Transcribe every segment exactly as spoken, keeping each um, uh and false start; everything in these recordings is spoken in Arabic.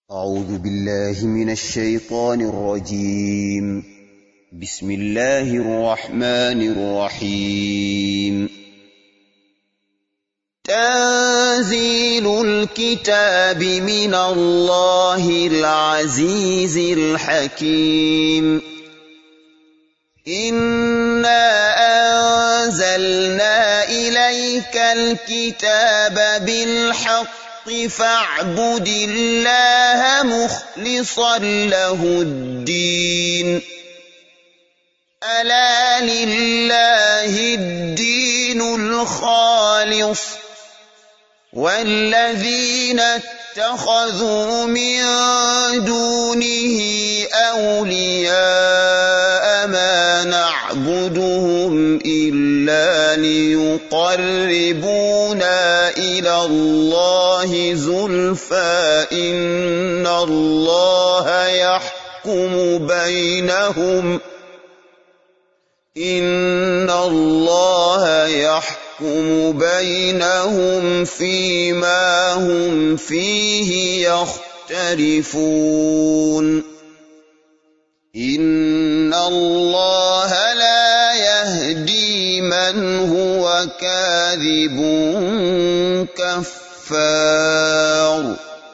أعوذ بالله من الشيطان الرجيم. بسم الله الرحمن الرحيم. تنزيل الكتاب من الله العزيز الحكيم. إنا أنزلنا إليك الكتاب بالحق فاعبد الله مخلصا له الدين. ألا لله الدين الخالص والذين اتخذوا من دونه أولياء ما نعبدهم إلا ليقربونا إلى الله زلفى إن الله يحكم بينهم إن الله يحكم بينهم فيما هم فيه يختلفون. إن الله لا يهدي من هو كاذب كفار.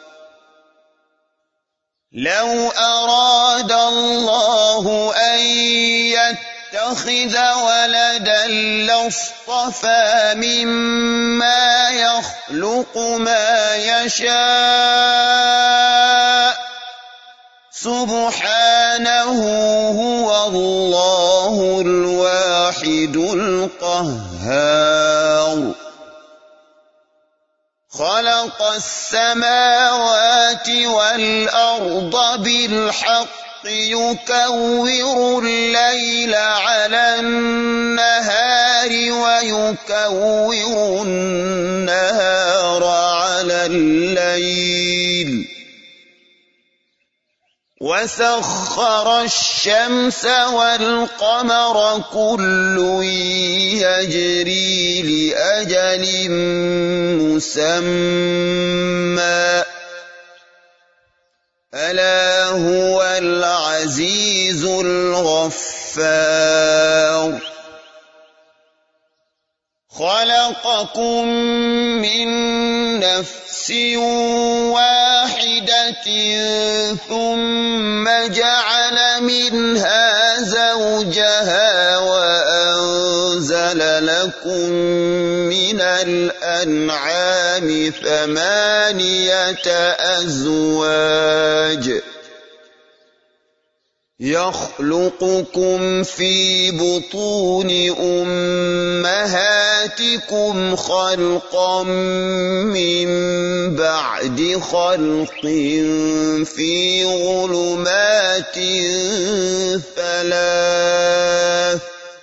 لو أراد الله أن يتخذ ولدا لاصطفى مما يخلق ما يشاء سبحانه هو الله الواحد القهار. خلق السماوات والأرض بالحق يكور الليل على النهار ويكور النهار على الليل وسخر الشمس والقمر كل يجري لأجل مسمى ألا هو العزيز الغفار. خلقكم من نفس واحدة ثم جعل منها زوجها وأنزل لكم من الأنعام ثمانية أزواج يخلقكم في بطون أمهاتكم خلقا من بعد خلق في ظلمات ثلاث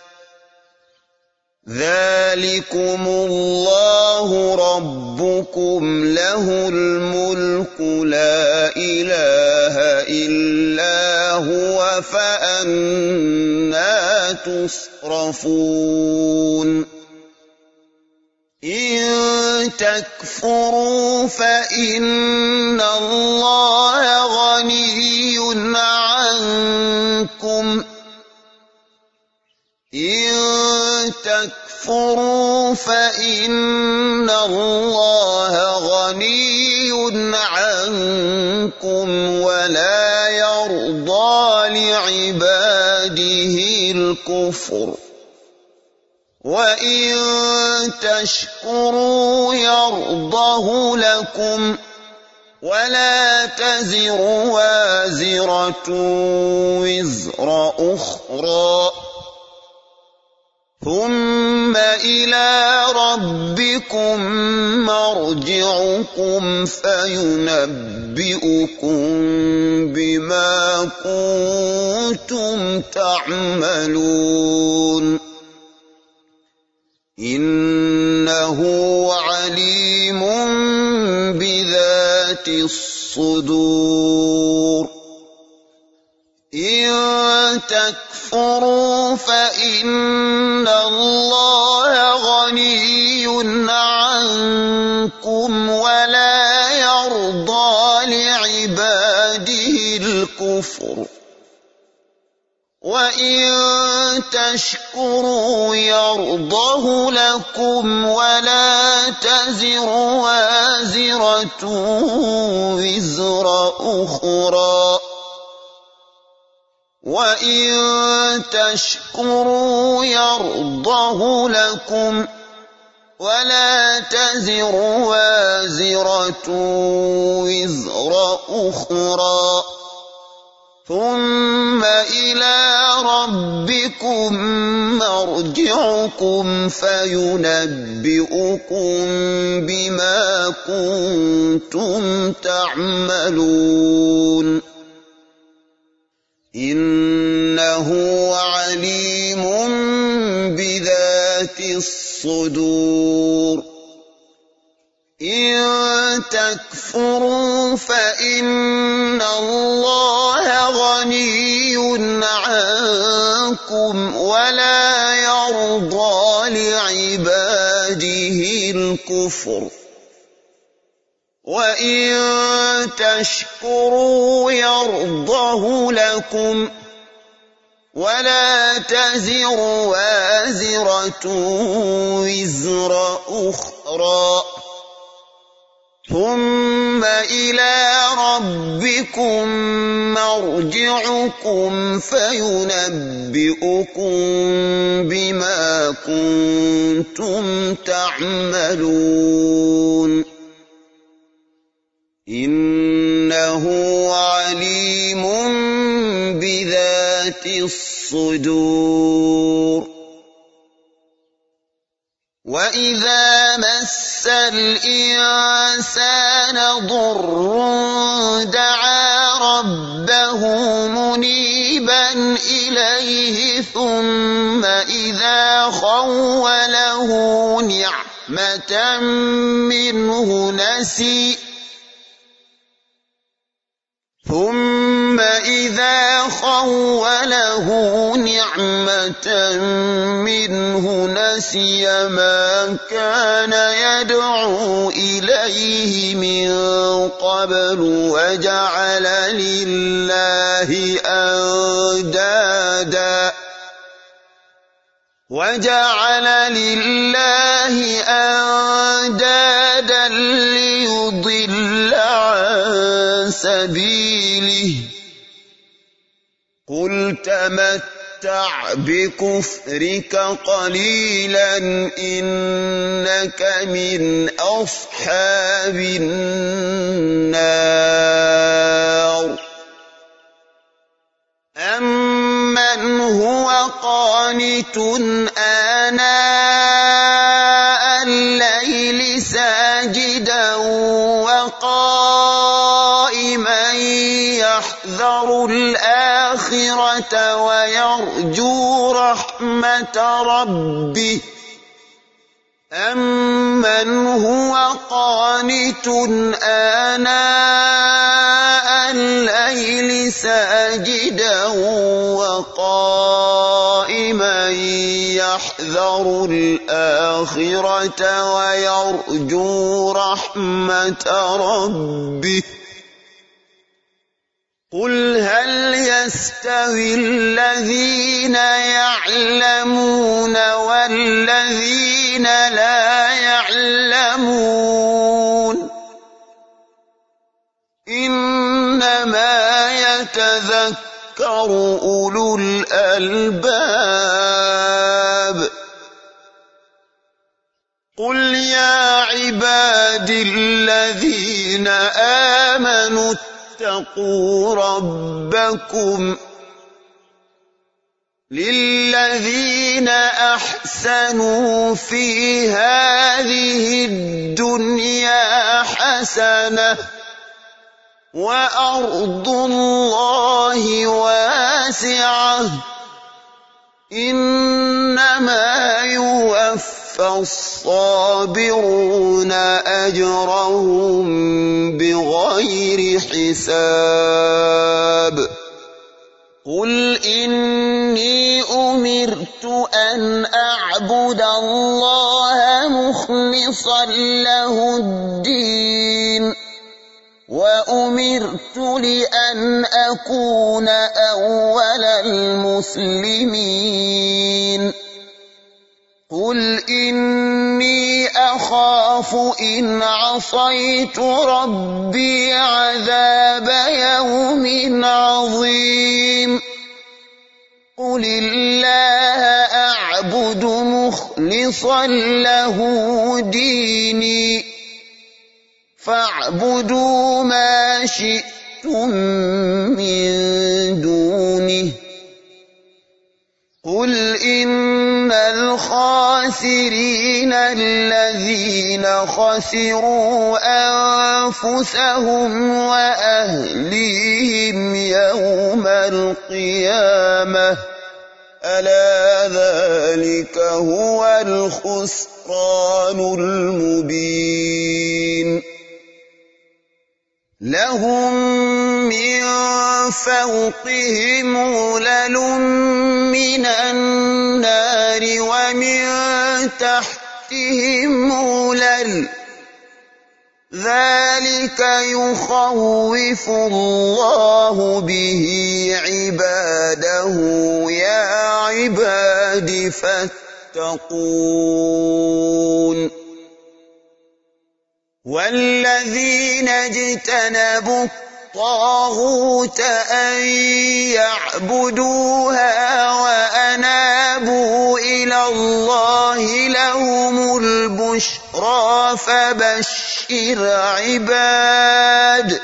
ذلكم الله ربكم له الملك لا إله إلا هو فأنى تصرفون. إن تكفروا فإن الله غني عنكم إن تكفروا فإن الله غني عنكم ولا يرضى لعباده الكفر وإن تشكروا يرضه لكم ولا تزر وازرة وزر أخرى ثم إلى ربكم مرجعكم فينبئكم بما كنتم تعملون. إنه عليم بذات الصدور. إن تكفروا فإن الله غني عنكم ولا يرضى لعباده الكفر وإن تشكروا يرضه لكم ولا تزر وازرة وزر أخرى وإن تشكروا يرضه لكم ولا تزر وازرة وزر أخرى ثم إلى ربكم مرجعكم فينبئكم بما كنتم تعملون إنه عليم بذات الصدور إن تكفروا فإن الله غني عنكم ولا يرضى لعباده الكفر وإن تشكروا يرضه لكم ولا تزر وازرة وزر أخرى ثم إلى ربكم مرجعكم فينبئكم بما كنتم تعملون إنه عليم بذات الصدور وإذا مس الإنسان ضر دعا ربه منيبا إليه ثم إذا خوله نعمة منه نسي ثم إذا خوله نعمة منه نسي ما كان يدعو إليه من قبل وجعل لله أندادا وجعل لله أندادا ليضل عن سبيله قل تمتع بكفرك قليلا إنك من أصحاب النار أمن هو قانت آناء الليل ساجدا وقائما يحذر الآخرة ويرجو رحمة ربه أمن هو قانت آناء الليل ساجدا وقائما يحذر الآخرة ويرجو رحمة ربه قل هل يستوي الذين يعلمون والذين لا يعلمون إنما يتذكر أولو الألباب قل يا عبادي الذين آمنوا اتقوا ربكم للذين أحسنوا في هذه الدنيا حسنة وأرض الله واسعة إنما يوفى الصابرون أجرهم بغير حساب قل إني أمرت أن أعبد الله مخلصا له الدين وأمرت لأن أكون أول المسلمين قل إني أخاف إن عصيت ربي عذاب يوم عظيم قل الله أعبد مخلصا له ديني فاعبدوا ما شئتم من دونه قل إن الخاسرين الذين خسروا أنفسهم وأهليهم يوم القيامة ألا ذلك هو الخسران المبين لهم من فوقهم ظلل من النار ومن تحتهم ظلل ذلك يخوف الله به عباده يا عباد فاتقون والذين اجتنبوا الطاغوت أن يعبدوها وأنابوا إلى الله لهم البشرى فبشر عباد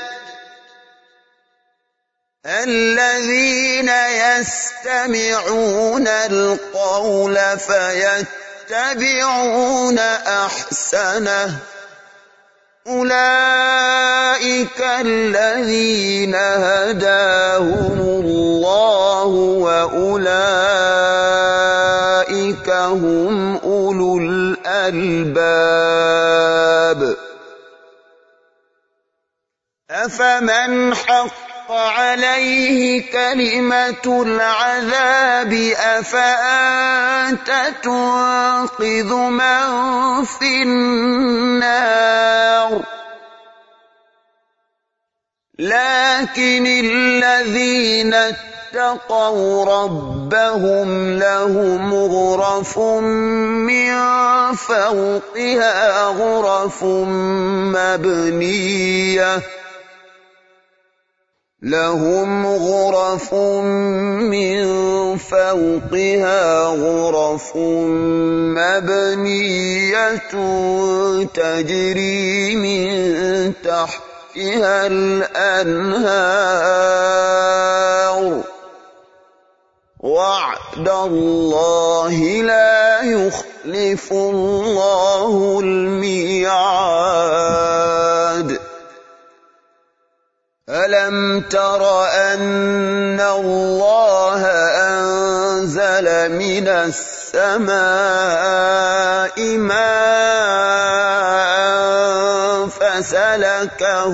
الذين يستمعون القول فيتبعون أحسنه أولئك الذين هداهم الله وأولئك هم أولو الألباب أفمن حق عليه كلمة العذاب أفأنت تنقذ من في النار لكن الذين اتقوا ربهم لهم غرف من فوقها غرف مبنية لهم غرف من فوقها غرف مبنية تجري من تحتها الأنهار وعد الله لا يخلف الله الميعاد ألم تر أن الله أنزل من السماء ماء فسلكه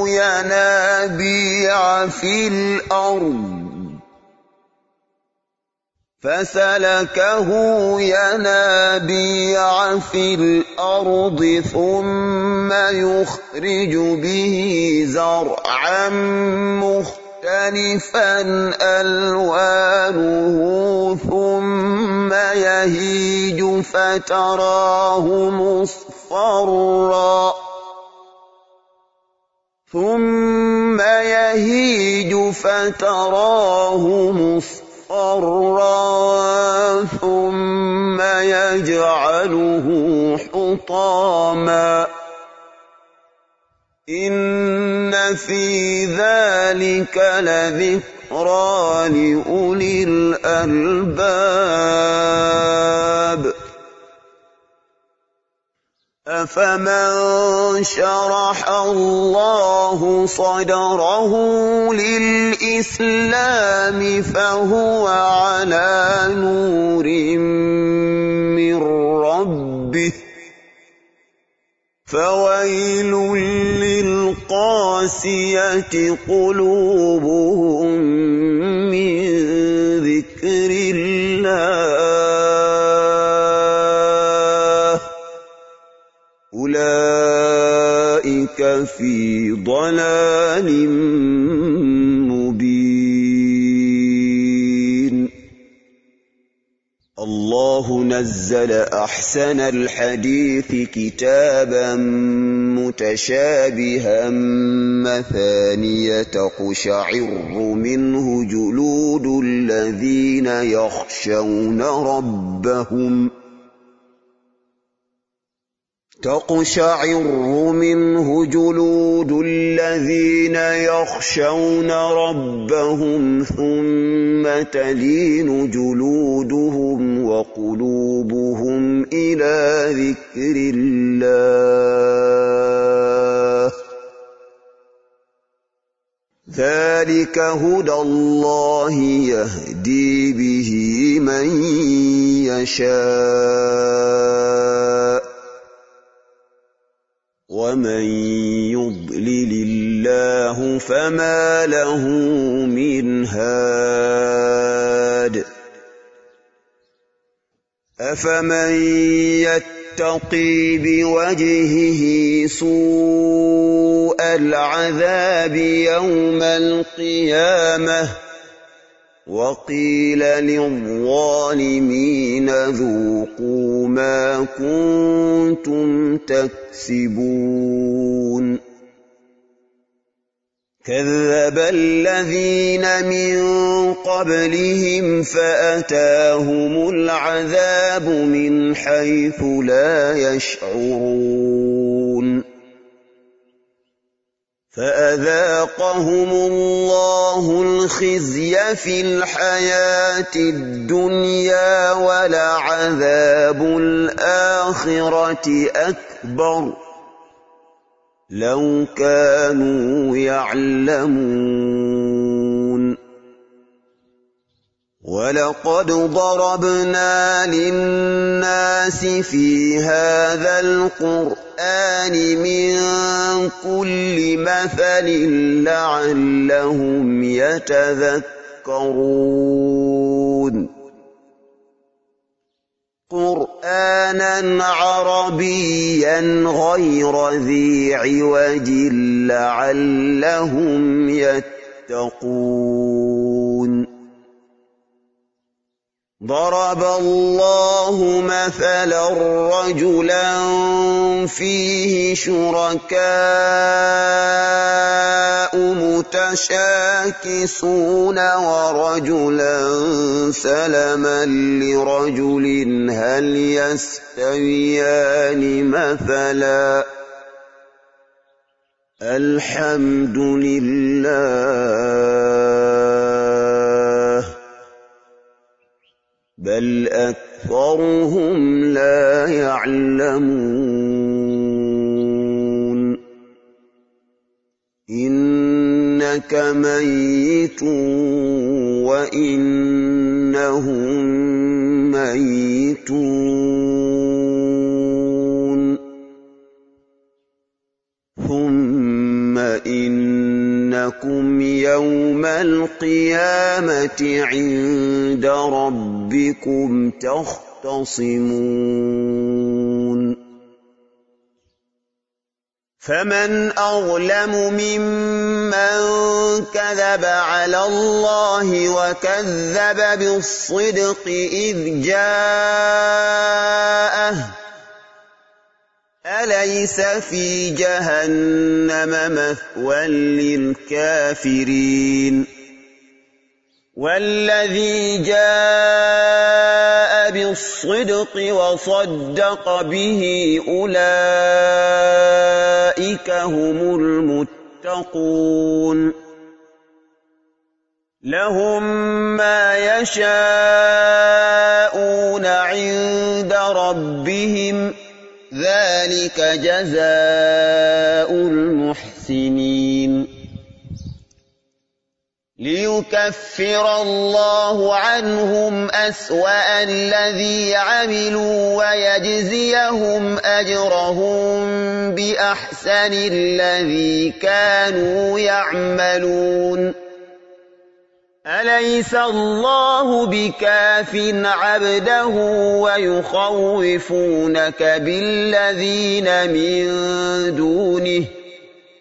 ينابيع في الأرض فسلكه ينابيع في الأرض ثم يخرج به زرعا مختلفا ألوانه ثم يهيج فتراه مصفرا ثم يهيج فتراه مصفرا مصفرا ثم يجعله حطاما إن في ذلك لذكرى لأولي الألباب أفمن شرح الله صدره للإسلام فهو على نور من ربه فويل للقاسية قلوبهم من ذكر الله أولئك أولئك في ضلال مبين. الله نزل أحسن الحديث كتابا متشابها مثانية تقشعر منه جلود الذين يخشون ربهم تقشعر منه جلود الذين يخشون ربهم ثم تلين جلودهم وقلوبهم إلى ذكر الله ذلك هدى الله يهدي به من يشاء ومن يضلل الله فما له من هاد. أفمن يتقي بوجهه سوء العذاب يوم القيامة وقيل للظالمين ذوقوا ما كنتم تكسبون. كذب الذين من قبلهم فأتاهم العذاب من حيث لا يشعرون فأذاقهم الله الخزي في الحياة الدنيا ولعذاب الآخرة أكبر لو كانوا يعلمون. ولقد ضربنا للناس في هذا القرآن من كل مثل لعلهم يتذكرون. قرآنا عربيا غير ذي عوج لعلهم يتقون. ضرب الله مثلا رجلا فيه شركاء متشاكسون ورجلا سلما لرجل هل يستويان مثلا الحمد لله بل أكثرهم لا يعلمون. إنك ميت وإنهم ميتون ثم إنكم يوم القيامة عند ربكم تختصمون. فمن أظلم ممن كذب على الله وكذب بالصدق إذ جاءه أليس في جهنم مثوى للكافرين. والذي جاء بالصدق وصدق به أولئك هم المتقون. لهم ما يشاءون عند ربهم ذلك جزاء المحسنين. ليكفر الله عنهم أسوأ الذي عملوا ويجزيهم أجرهم بأحسن الذي كانوا يعملون. أليس الله بكاف عبده ويخوفونك بالذين من دونه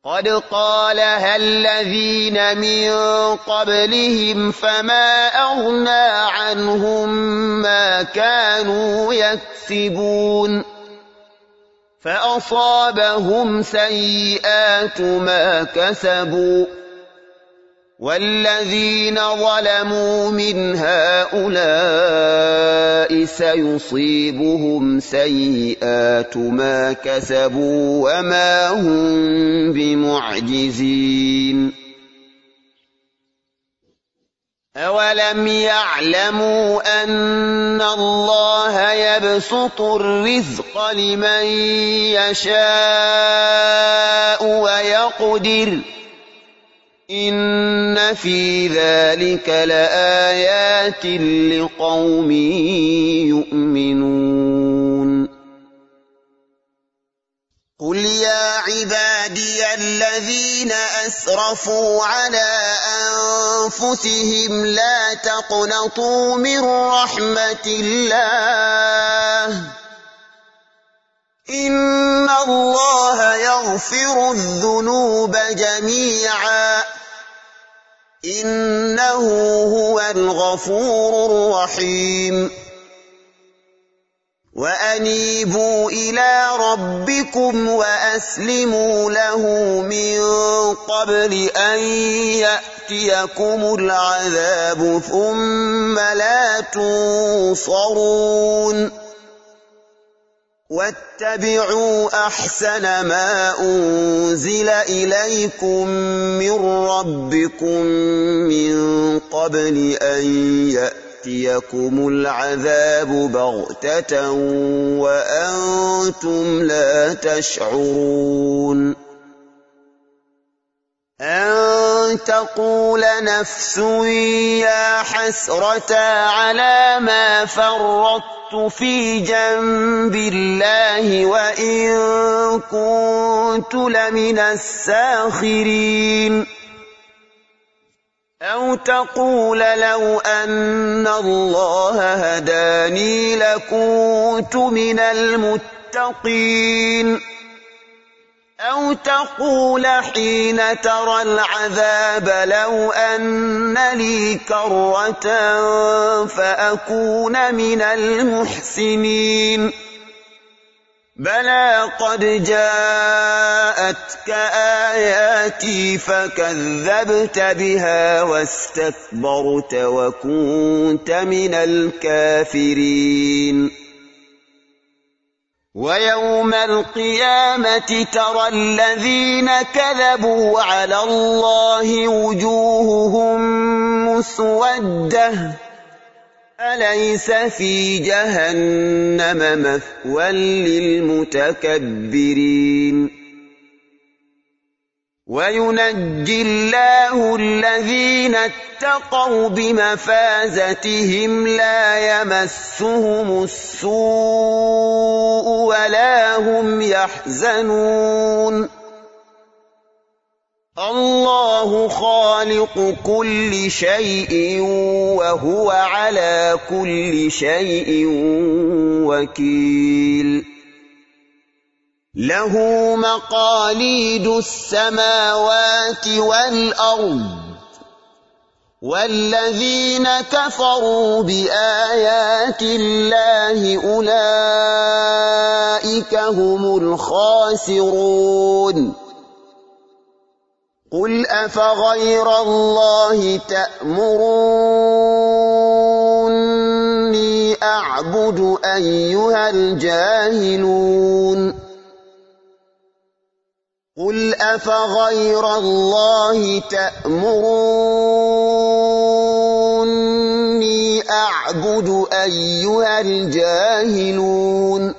قد قالها الذين من قبلهم فما أغنى عنهم ما كانوا يكسبون فأصابهم سيئات ما كسبوا والذين ظلموا من هؤلاء سيصيبهم سيئات ما كسبوا وما هم بمعجزين أولم يعلموا أن الله يبسط الرزق لمن يشاء ويقدر إن في ذلك لآيات لقوم يؤمنون قل يا عبادي الذين أسرفوا على أنفسهم لا تقنطوا من رحمة الله إن الله يغفر الذنوب جميعا إنه هو الغفور الرحيم وأنيبوا إلى ربكم وأسلموا له من قبل أن يأتيكم العذاب ثم لا تنصرون واتبعوا أحسن ما أنزل إليكم من ربكم من قبل أن يأتيكم العذاب بغتة وأنتم لا تشعرون أن تقول نفس يا حسرة على ما فرطت في جنب الله وإن كنت لمن الساخرين أو تقول لو أن الله هداني لكنت من المتقين أو تقول حين ترى العذاب لو أن لي كرة فأكون من المحسنين بلى قد جاءتك آياتي فكذبت بها واستكبرت وكنت من الكافرين ويوم القيامة ترى الذين كذبوا على الله وجوههم مسودة أليس في جهنم مثوى للمتكبرين وينجي الله الذين اتقوا بمفازتهم لا يمسهم السوء ولا هم يحزنون الله خالق كل شيء وهو على كل شيء وكيل له مقاليد السماوات والأرض والذين كفروا بآيات الله أولئك هم الخاسرون قل أفغير الله تأمروني أعبد أيها الجاهلون قل أفغير الله تأمروني أعبد أيها الجاهلون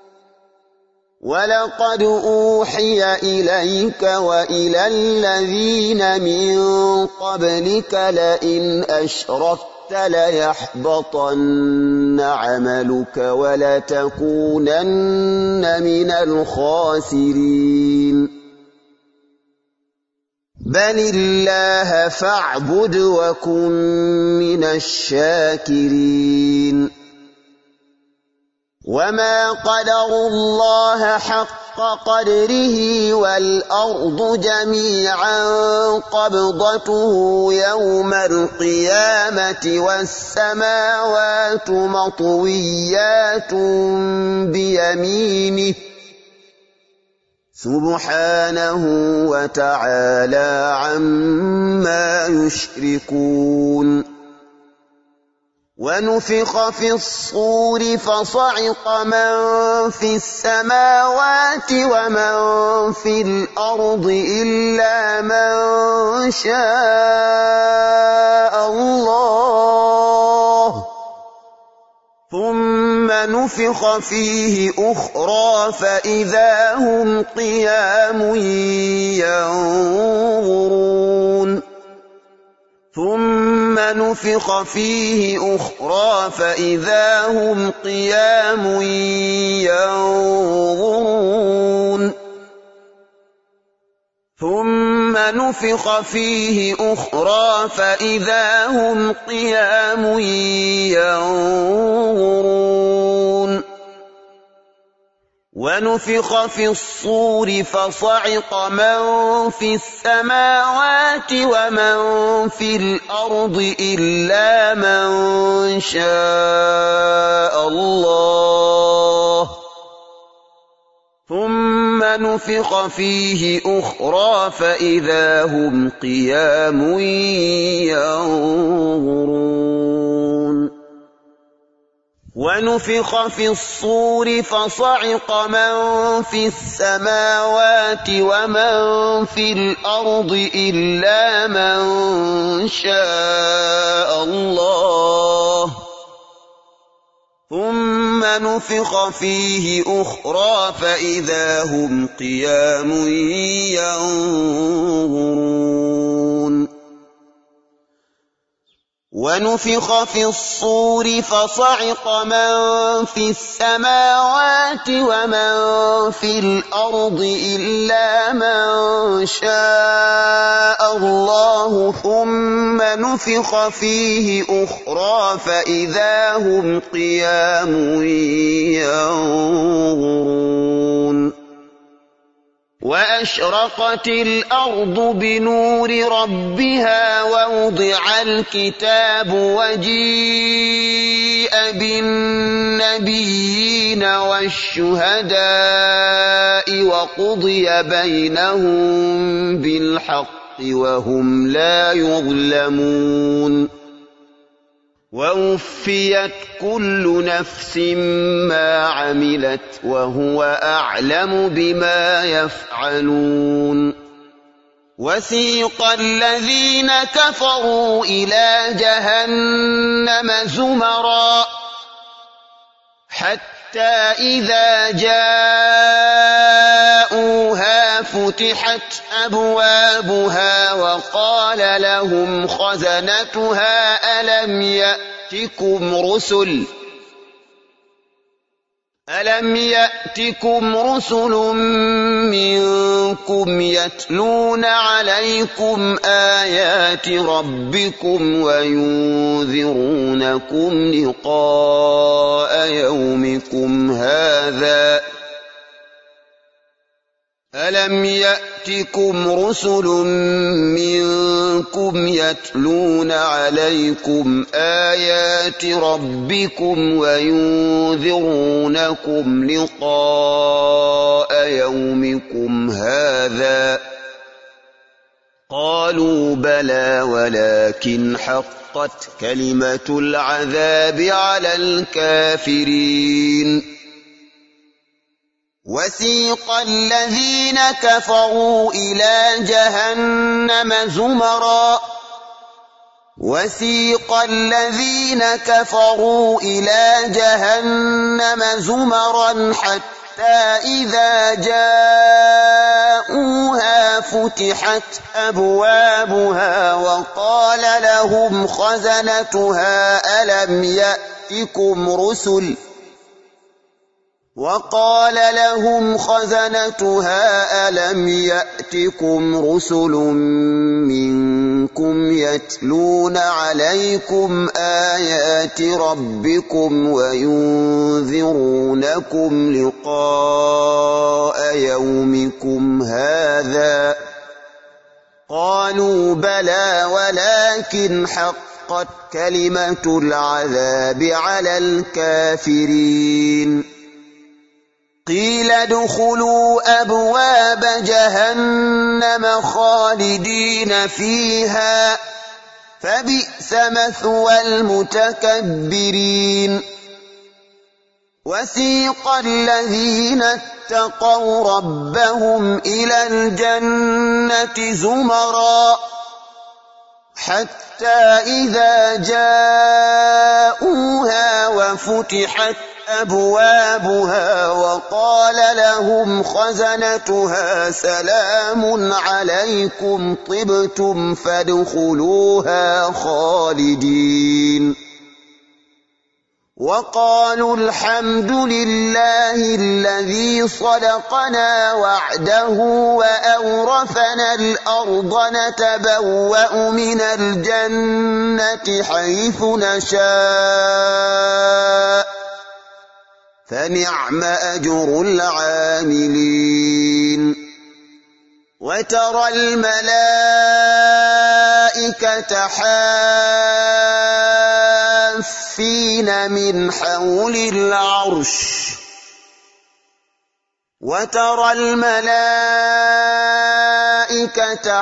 ولقد أوحي إليك وإلى الذين من قبلك لئن أشركت ليحبطن عملك ولتكونن من الخاسرين بل الله فاعبد وكن من الشاكرين وما قدروا الله حق حق قدره والأرض جميعا قبضته يوم القيامة والسماوات مطويات بيمينه سبحانه وتعالى عما يشركون ونفخ في الصور فصعق من في السماوات ومن في الأرض إلا من شاء الله ثم نفخ فيه أخرى فإذا هم قيام ينظرون ثم نفخ فيه أخرى فإذا هم قيام ينظرون ثم نفخ فيه أخرى فإذا هم قيام ينظرون ونفخ في الصور فصعق من في السماوات ومن في الأرض إلا من شاء الله ثم نفخ فيه أخرى فإذا هم قيام ينظرون ونفخ في الصور فصعق من في السماوات ومن في الأرض إلا من شاء الله ثم نفخ فيه أخرى فإذا هم قيام ينظرون ونفخ في الصور فصعق من في السماوات ومن في الأرض إلا من شاء الله ثم نفخ فيه أخرى فإذا هم قيام ينظرون وأشرقت الأرض بنور ربها ووضع الكتاب وجيء بالنبيين والشهداء وقضي بينهم بالحق وهم لا يظلمون ووفيت كل نفس ما عملت وهو أعلم بما يفعلون وسيق الذين كفروا إلى جهنم زمرا حتى إذا جاءوها فتحت أبوابها وقال لهم خزنتها ألم يأتكم رسل ألم يأتكم رسل منكم يتلون عليكم آيات ربكم وينذرونكم لقاء يومكم هذا ألم يأتكم رسل منكم يتلون عليكم آيات ربكم وينذرونكم لقاء يومكم هذا قالوا بلى ولكن حقت كلمة العذاب على الكافرين وسيق الذين كفروا إلى جهنم زمرا وسيق الذين كفروا إلى جهنم زمرا حتى إذا جاءوها فتحت أبوابها وقال لهم خزنتها ألم يأتكم رسل وقال لهم خزنتها ألم يأتكم رسل منكم يتلون عليكم آيات ربكم وينذرونكم لقاء يومكم هذا قالوا بلى ولكن حقت كلمة العذاب على الكافرين قيل ادخلوا أبواب جهنم خالدين فيها فبئس مثوى المتكبرين وسيق الذين اتقوا ربهم إلى الجنة زمرا حتى إذا جاءوها وفتحت أبوابها وقال لهم خزنتها سلام عليكم طبتم فادخلوها خالدين وقالوا الحمد لله الذي صدقنا وعده وأورثنا الأرض نتبوأ من الجنة حيث نشاء فنعم أجر العاملين وترى الملائكة حافين من حول العرش وترى الملائكة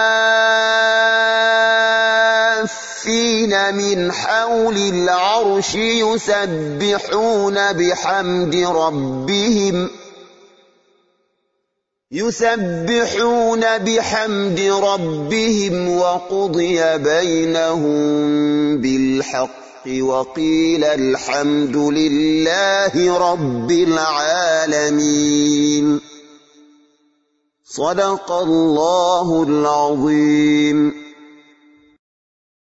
حافين من حول العرش يسبحون بحمد ربهم يسبحون بحمد ربهم وقضي بينهم بالحق وقيل الحمد لله رب العالمين صدق الله العظيم.